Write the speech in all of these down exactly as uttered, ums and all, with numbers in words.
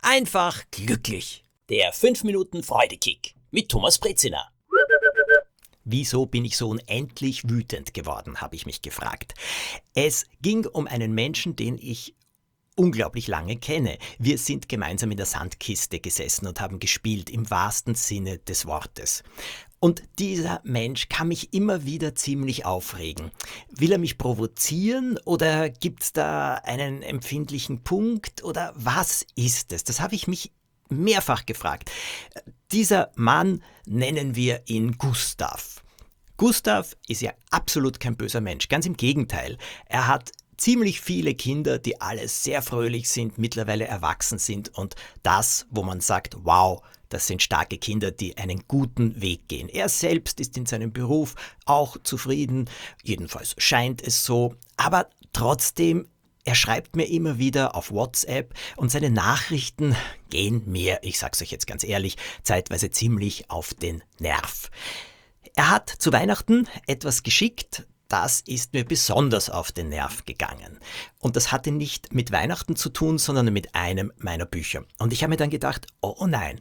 einfach glücklich. Der fünf Minuten Freudekick mit Thomas Brezina. Wieso bin ich so unendlich wütend geworden, habe ich mich gefragt. Es ging um einen Menschen, den ich unglaublich lange kenne. Wir sind gemeinsam in der Sandkiste gesessen und haben gespielt, im wahrsten Sinne des Wortes. Und dieser Mensch kann mich immer wieder ziemlich aufregen. Will er mich provozieren oder gibt es da einen empfindlichen Punkt oder was ist es? Das habe ich mich mehrfach gefragt. Dieser Mann, nennen wir ihn Gustav. Gustav ist ja absolut kein böser Mensch, ganz im Gegenteil. Er hat ziemlich viele Kinder, die alle sehr fröhlich sind, mittlerweile erwachsen sind und das, wo man sagt, wow, das sind starke Kinder, die einen guten Weg gehen. Er selbst ist in seinem Beruf auch zufrieden, jedenfalls scheint es so, aber trotzdem, er schreibt mir immer wieder auf WhatsApp und seine Nachrichten gehen mir, ich sag's euch jetzt ganz ehrlich, zeitweise ziemlich auf den Nerv. Er hat zu Weihnachten etwas geschickt, das ist mir besonders auf den Nerv gegangen. Und das hatte nicht mit Weihnachten zu tun, sondern mit einem meiner Bücher. Und ich habe mir dann gedacht, oh nein,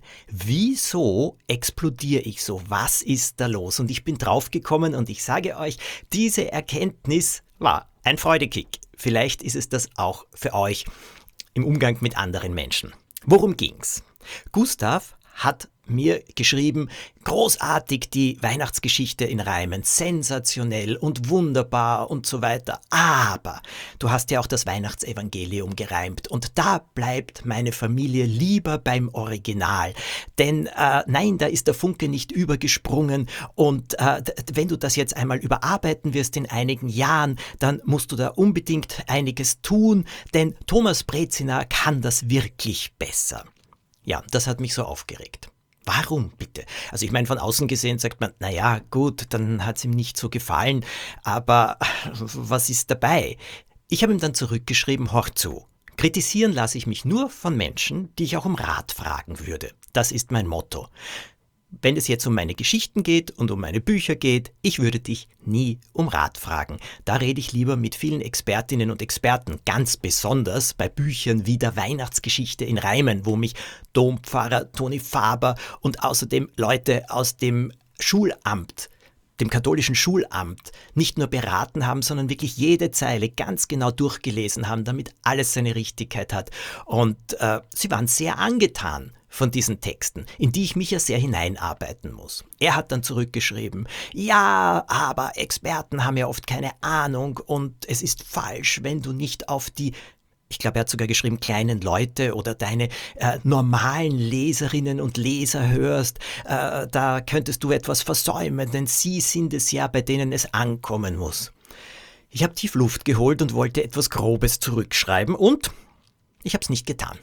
wieso explodiere ich so? Was ist da los? Und ich bin draufgekommen und ich sage euch, diese Erkenntnis war ein Freudekick. Vielleicht ist es das auch für euch im Umgang mit anderen Menschen. Worum ging's? Gustav hat mir geschrieben, großartig die Weihnachtsgeschichte in Reimen, sensationell und wunderbar und so weiter. Aber du hast ja auch das Weihnachtsevangelium gereimt und da bleibt meine Familie lieber beim Original. Denn äh, nein, da ist der Funke nicht übergesprungen und äh, wenn du das jetzt einmal überarbeiten wirst in einigen Jahren, dann musst du da unbedingt einiges tun, denn Thomas Brezina kann das wirklich besser. Ja, das hat mich so aufgeregt. Warum bitte? Also ich meine, von außen gesehen sagt man, naja, gut, dann hat es ihm nicht so gefallen, aber was ist dabei? Ich habe ihm dann zurückgeschrieben, hör zu. Kritisieren lasse ich mich nur von Menschen, die ich auch um Rat fragen würde. Das ist mein Motto. Wenn es jetzt um meine Geschichten geht und um meine Bücher geht, ich würde dich nie um Rat fragen. Da rede ich lieber mit vielen Expertinnen und Experten, ganz besonders bei Büchern wie der Weihnachtsgeschichte in Reimen, wo mich Dompfarrer Toni Faber und außerdem Leute aus dem Schulamt, dem katholischen Schulamt, nicht nur beraten haben, sondern wirklich jede Zeile ganz genau durchgelesen haben, damit alles seine Richtigkeit hat. Und äh, sie waren sehr angetan von diesen Texten, in die ich mich ja sehr hineinarbeiten muss. Er hat dann zurückgeschrieben, ja, aber Experten haben ja oft keine Ahnung und es ist falsch, wenn du nicht auf die, ich glaube, er hat sogar geschrieben, kleinen Leute oder deine äh, normalen Leserinnen und Leser hörst, äh, da könntest du etwas versäumen, denn sie sind es ja, bei denen es ankommen muss. Ich habe tief Luft geholt und wollte etwas Grobes zurückschreiben und ich habe es nicht getan.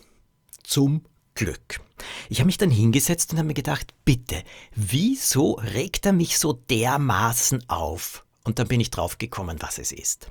Zum Glück. Ich habe mich dann hingesetzt und habe mir gedacht, bitte, wieso regt er mich so dermaßen auf? Und dann bin ich drauf gekommen, was es ist.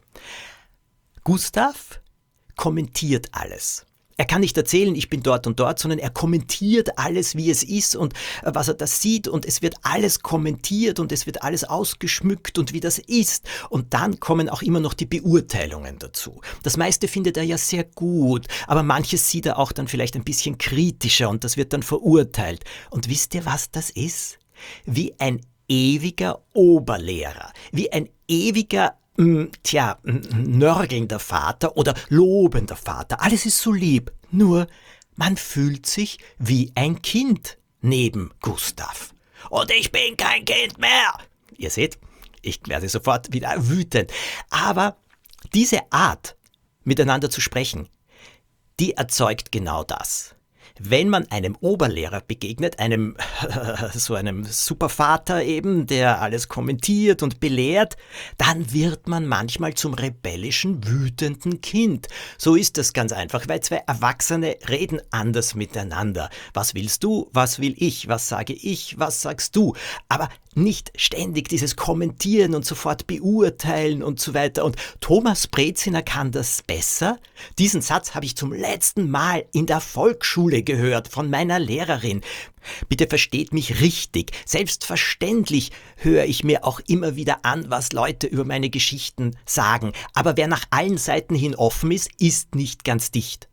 Gustav kommentiert alles. Er kann nicht erzählen, ich bin dort und dort, sondern er kommentiert alles, wie es ist und was er da sieht und es wird alles kommentiert und es wird alles ausgeschmückt und wie das ist. Und dann kommen auch immer noch die Beurteilungen dazu. Das meiste findet er ja sehr gut, aber manches sieht er auch dann vielleicht ein bisschen kritischer und das wird dann verurteilt. Und wisst ihr, was das ist? Wie ein ewiger Oberlehrer, wie ein ewiger Tja, nörgelnder Vater oder lobender Vater, alles ist so lieb, nur man fühlt sich wie ein Kind neben Gustav. Und ich bin kein Kind mehr. Ihr seht, ich werde sofort wieder wütend. Aber diese Art, miteinander zu sprechen, die erzeugt genau das. Wenn man einem Oberlehrer begegnet, einem so einem Supervater eben, der alles kommentiert und belehrt, dann wird man manchmal zum rebellischen, wütenden Kind. So ist das ganz einfach, weil zwei Erwachsene reden anders miteinander. Was willst du? Was will ich? Was sage ich? Was sagst du? Aber nicht ständig dieses Kommentieren und sofort beurteilen und so weiter. Und Thomas Brezina kann das besser. Diesen Satz habe ich zum letzten Mal in der Volksschule gehört von meiner Lehrerin. Bitte versteht mich richtig. Selbstverständlich höre ich mir auch immer wieder an, was Leute über meine Geschichten sagen. Aber wer nach allen Seiten hin offen ist, ist nicht ganz dicht.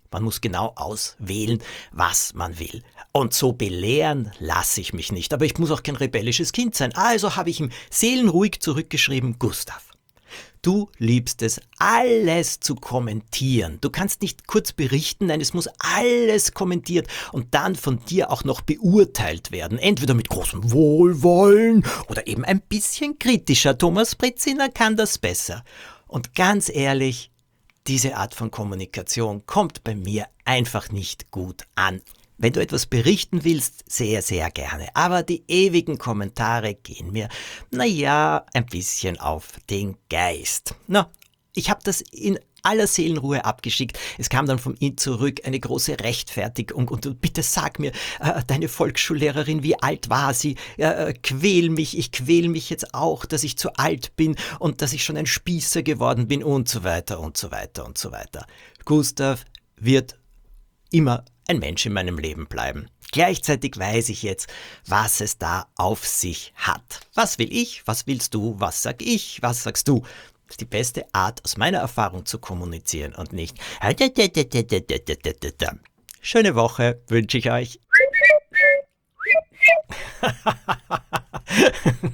Man muss genau auswählen, was man will. Und so belehren lasse ich mich nicht. Aber ich muss auch kein rebellisches Kind sein. Also habe ich ihm seelenruhig zurückgeschrieben: Gustav, du liebst es, alles zu kommentieren. Du kannst nicht kurz berichten, nein, es muss alles kommentiert und dann von dir auch noch beurteilt werden. Entweder mit großem Wohlwollen oder eben ein bisschen kritischer. Thomas Brezina kann das besser. Und ganz ehrlich, diese Art von Kommunikation kommt bei mir einfach nicht gut an. Wenn du etwas berichten willst, sehr, sehr gerne. Aber die ewigen Kommentare gehen mir, naja, ein bisschen auf den Geist. Na, ich habe das in aller Seelenruhe abgeschickt. Es kam dann von ihm zurück eine große Rechtfertigung. Und, und bitte sag mir, äh, deine Volksschullehrerin, wie alt war sie? Äh, quäl mich, ich quäl mich jetzt auch, dass ich zu alt bin und dass ich schon ein Spießer geworden bin und so weiter und so weiter und so weiter. Gustav wird immer ein Mensch in meinem Leben bleiben. Gleichzeitig weiß ich jetzt, was es da auf sich hat. Was will ich? Was willst du? Was sag ich? Was sagst du? Das ist die beste Art, aus meiner Erfahrung zu kommunizieren und nicht schöne Woche wünsche ich euch.